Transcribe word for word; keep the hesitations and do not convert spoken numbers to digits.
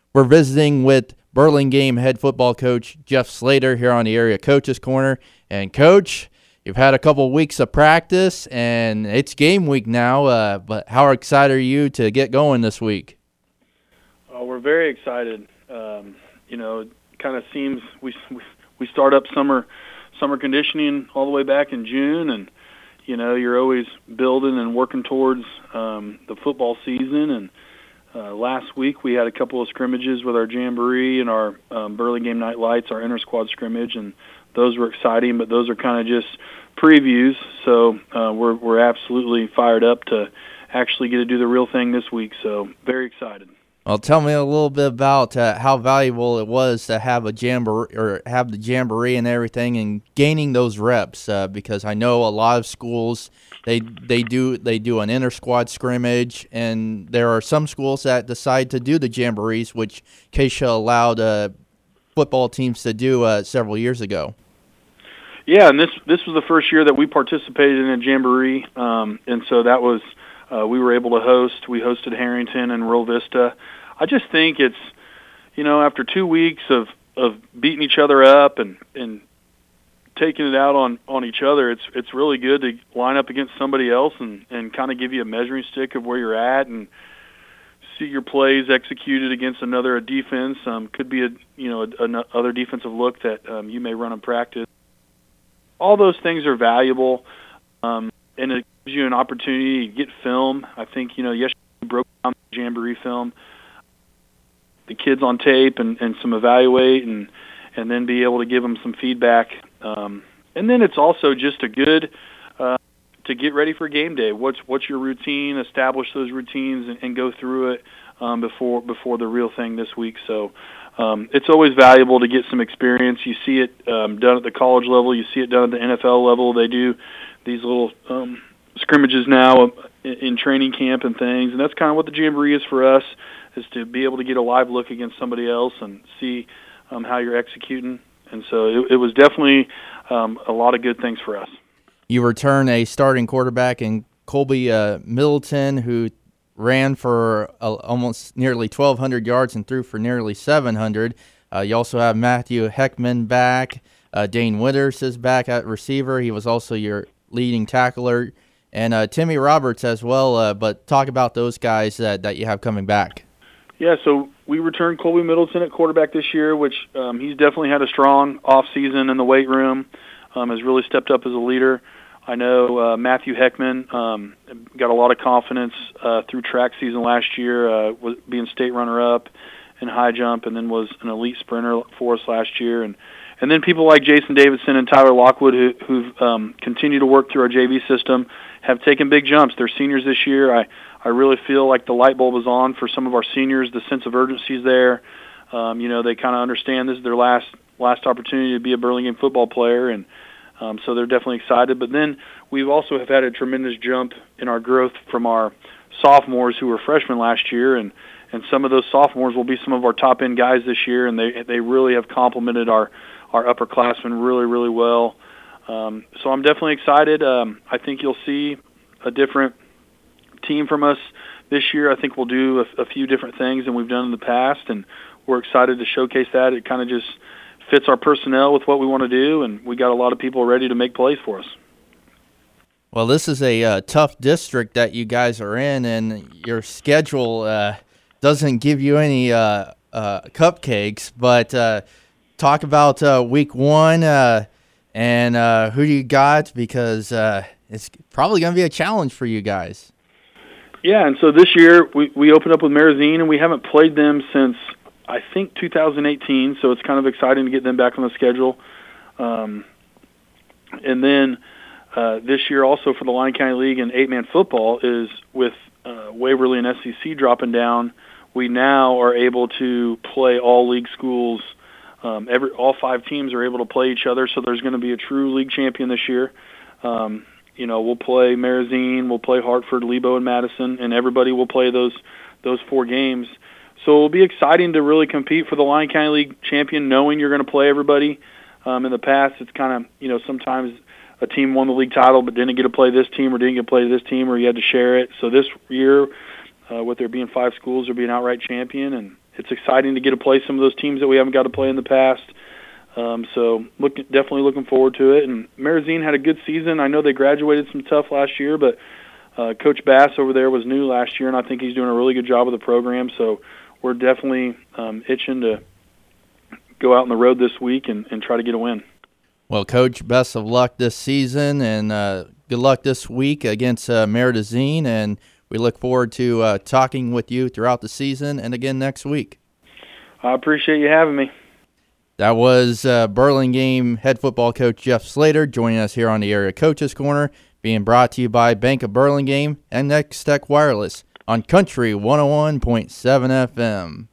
We're visiting with Burlingame head football coach Jeff Slater here on the Area Coaches Corner. And, Coach, you've had a couple weeks of practice, and it's game week now, uh, but how excited are you to get going this week? Uh, we're very excited. Um, you know, it kind of seems we we start up summer summer conditioning all the way back in June, and you know you're always building and working towards um, the football season. And uh, last week we had a couple of scrimmages with our jamboree and our um, Burlingame Night Lights, our inter squad scrimmage, and those were exciting. But those are kind of just previews, so uh, we're we're absolutely fired up to actually get to do the real thing this week. So very excited. Well, tell me a little bit about uh, how valuable it was to have a jamboree or have the jamboree and everything, and gaining those reps. Uh, because I know a lot of schools they they do they do an inter squad scrimmage, and there are some schools that decide to do the jamborees, which Keisha allowed uh, football teams to do uh, several years ago. Yeah, and this this was the first year that we participated in a jamboree, um, and so that was uh, we were able to host. We hosted Harrington and Rural Vista. I just think it's, you know, after two weeks of, of beating each other up and, and taking it out on, on each other, it's it's really good to line up against somebody else and, and kind of give you a measuring stick of where you're at and see your plays executed against another a defense. Um, could be a you know a, a other defensive look that um, you may run in practice. All those things are valuable, um, and it gives you an opportunity to get film. I think you know yesterday we broke down the jamboree film. The kids on tape and, and some evaluate and and then be able to give them some feedback. Um, and then it's also just a good uh, to get ready for game day. What's what's your routine? Establish those routines and, and go through it um, before before the real thing this week. So um, it's always valuable to get some experience. You see it um, done at the college level. You see it done at the N F L level. They do these little um, scrimmages now in, in training camp and things, and that's kind of what the jamboree is for us. Is to be able to get a live look against somebody else and see um, how you're executing. And so it, it was definitely um, a lot of good things for us. You return a starting quarterback in Colby uh, Middleton, who ran for uh, almost nearly twelve hundred yards and threw for nearly seven hundred. Uh, you also have Matthew Heckman back. Uh, Dane Winters is back at receiver. He was also your leading tackler. And uh, Timmy Roberts as well. Uh, but talk about those guys uh, that you have coming back. Yeah, so we returned Colby Middleton at quarterback this year, which um, he's definitely had a strong off season in the weight room, um, has really stepped up as a leader. I know uh, Matthew Heckman um, got a lot of confidence uh, through track season last year, uh, was being state runner-up in high jump, and then was an elite sprinter for us last year. And and then people like Jason Davidson and Tyler Lockwood, who, who've um, continued to work through our J V system, have taken big jumps. They're seniors this year. I I really feel like the light bulb is on for some of our seniors. The sense of urgency is there. Um, you know, they kind of understand this is their last last opportunity to be a Burlingame football player, and um, so they're definitely excited. But then we've also have had a tremendous jump in our growth from our sophomores who were freshmen last year, and, and some of those sophomores will be some of our top end guys this year, and they they really have complemented our our upperclassmen really really well. Um, so I'm definitely excited. Um, I think you'll see a different team from us this year. I think we'll do a, a few different things than we've done in the past, and we're excited to showcase that. It kind of just fits our personnel with what we want to do, and we got a lot of people ready to make plays for us. Well, this is a uh, tough district that you guys are in, and your schedule uh, doesn't give you any uh, uh, cupcakes, but uh, talk about uh, week one uh, and uh, who you got, because uh, it's probably going to be a challenge for you guys. Yeah, and so this year we, we opened up with Marazine, and we haven't played them since, I think, two thousand eighteen, so it's kind of exciting to get them back on the schedule. Um, and then uh, this year also for the Lyon County League and eight-man football is with uh, Waverly and S C C dropping down, we now are able to play all league schools. Um, every all five teams are able to play each other, so there's going to be a true league champion this year. Um, You know, we'll play Marazine, we'll play Hartford, Lebo, and Madison, and everybody will play those those four games. So it'll be exciting to really compete for the Lyon County League champion, knowing you're going to play everybody. Um, in the past, it's kind of, you know, sometimes a team won the league title but didn't get to play this team or didn't get to play this team, or you had to share it. So this year, uh, with there being five schools, there'll be an outright champion, and, it's exciting to get to play some of those teams that we haven't got to play in the past. Um, so look, definitely looking forward to it. And Marizine had a good season. I know they graduated some tough last year, but uh, Coach Bass over there was new last year, and I think he's doing a really good job with the program. So we're definitely um, itching to go out on the road this week and, and try to get a win. Well, Coach, best of luck this season, and uh, good luck this week against uh, Marizine, and we look forward to uh, talking with you throughout the season and again next week. I appreciate you having me. That was uh, Burlingame head football coach Jeff Slater joining us here on the Area Coaches Corner, being brought to you by Bank of Burlingame and Next Tech Wireless on Country one oh one point seven F M.